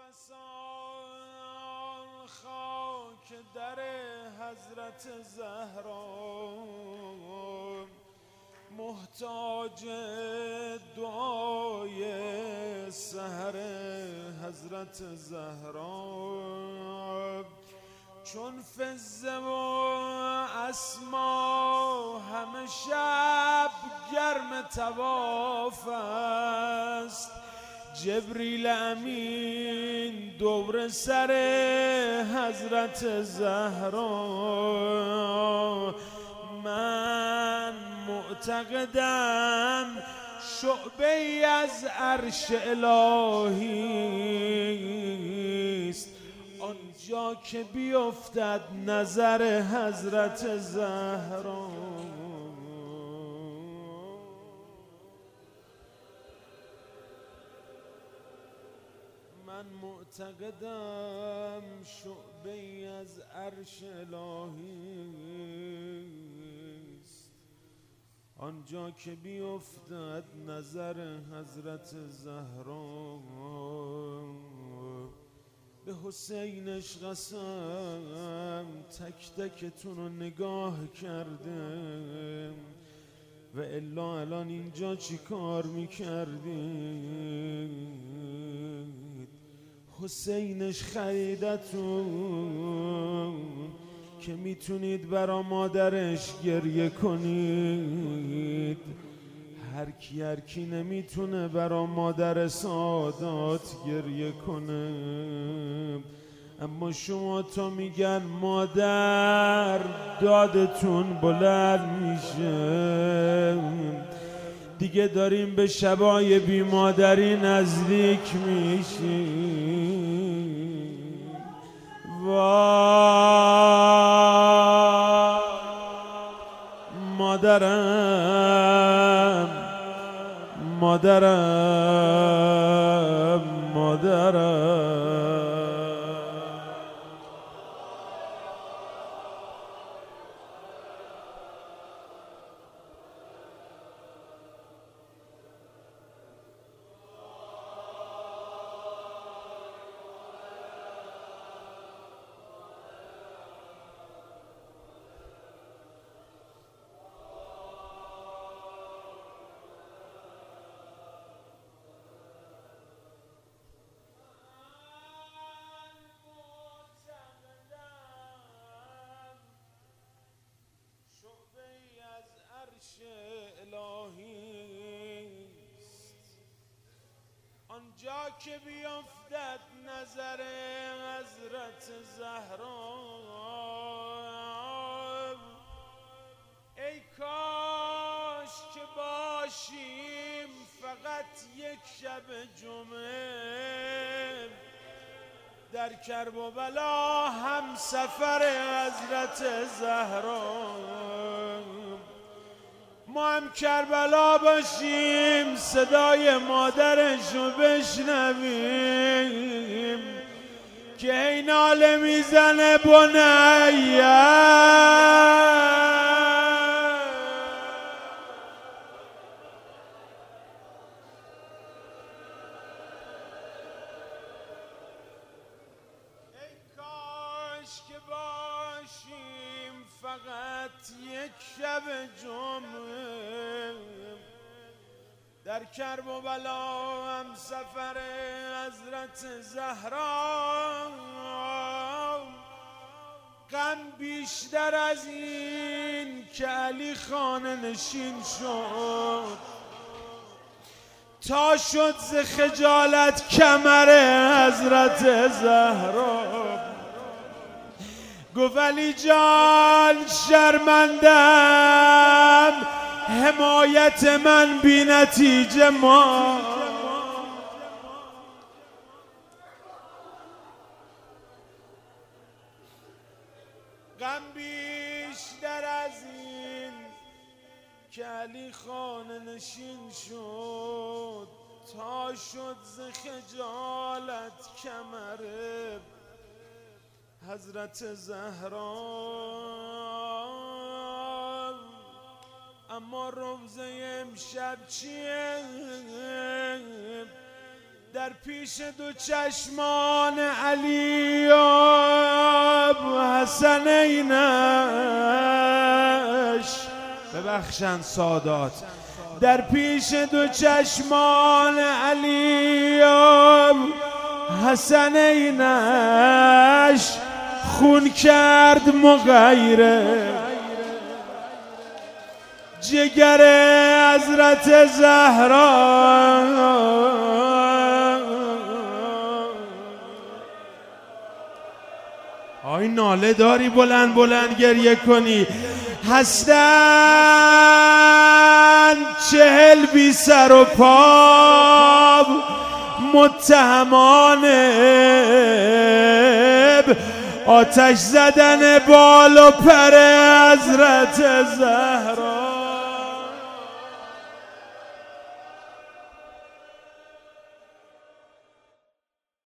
سال خاک در حضرت زهرا، محتاج دعای سحر حضرت زهرا. چون فزه و اسما همه شب گرم طواف است، جبریل امین دور سر حضرت زهرا. من معتقدم شعبه ای از عرش الهی است، آنجا که بیفتد نظر حضرت زهرا. من معتقدم شعبه ای از عرش الهی است، آنجا که بیفتد نظر حضرت زهرا. به حسینش قسم تک تکتون رو نگاه کردم، و الا الان اینجا چی کار میکردید؟ حسینش خریدتون که میتونید برا مادرش گریه کنید. هر کی نمیتونه برا مادر سادات گریه کنه، اما شما تا میگن مادر دادتون بلند میشه. دیگه داریم به شبای بی مادری نزدیک میشیم. وای مادرم مادرم مادرم. آنجا که بیفتد نظر حضرت زهرا. ای کاش که باشیم فقط یک شب جمعه در کرب و بلا هم سفر حضرت زهرا. ما هم کربلا باشیم صدای مادرش رو بشنویم که هی ناله میزنه بنیه. فقط یک شب جمعه در کرب و بلا هم سفر حضرت زهرا. غم بیشتر از این که علی خانه نشین شد، تا شد ز خجالت کمر حضرت زهرا. گفت علی جان شرمندم، حمایت من بی نتیجه ما. غم بیشتر از این که علی خانه نشین شد، تا شد ز خجالت کمر حضرت زهرا. اما روزه امشب چیه؟ در پیش دو چشمان علی و حسنینش، ببخشن سادات، در پیش دو چشمان علی و حسنینش خون کرد مغیره جگر حضرت زهرا. آی ناله داری بلند بلند گریه کنی. هستن 40 بی سر و پا متهمان آتش زدن بال و پر حضرت زهرا.